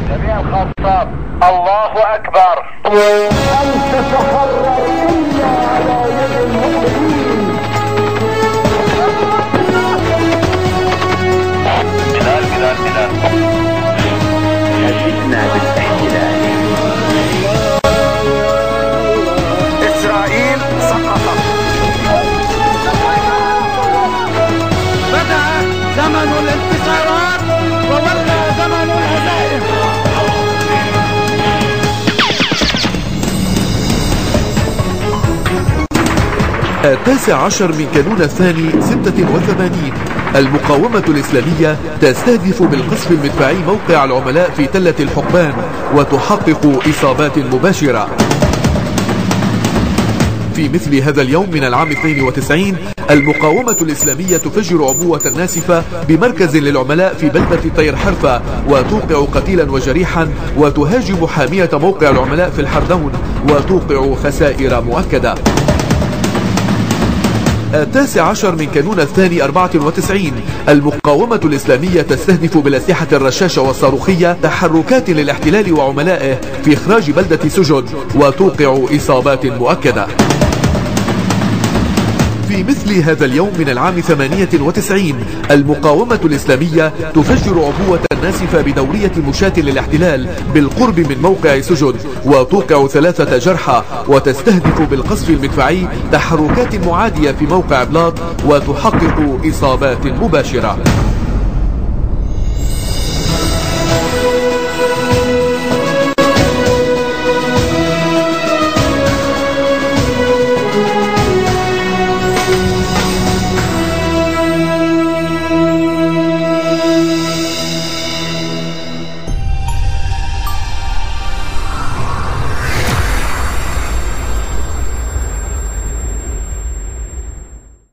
جميع الخطاب. الله أكبر. أن تتحرر إلا على يد المؤمنين. بلال هددنا بالاحتلال. إسرائيل سقطت. بدأ زمن الانتصارات وولى زمن الهزائم. 19 من كانون الثاني 86. المقاومة الإسلامية تستهدف بالقصف المدفعي موقع العملاء في تلة الحقبان وتحقق إصابات مباشرة. في مثل هذا اليوم من العام 92 المقاومة الإسلامية تفجر عبوة ناسفة بمركز للعملاء في بلدة طير حرفة وتوقع قتيلا وجريحا، وتهاجم حامية موقع العملاء في الحردون وتوقع خسائر مؤكدة. 19 من كانون الثاني 94 المقاومة الإسلامية تستهدف بالأسلحة الرشاشة والصاروخية تحركات للاحتلال وعملائه في إخراج بلدة سجن وتوقع إصابات مؤكدة. في مثل هذا اليوم من العام 98 المقاومة الإسلامية تفجر عبوة ناسفة بدورية مشاة للاحتلال بالقرب من موقع سجن وتوقع 3 جرحى، وتستهدف بالقصف المدفعي تحركات معادية في موقع بلاط وتحقق إصابات مباشرة.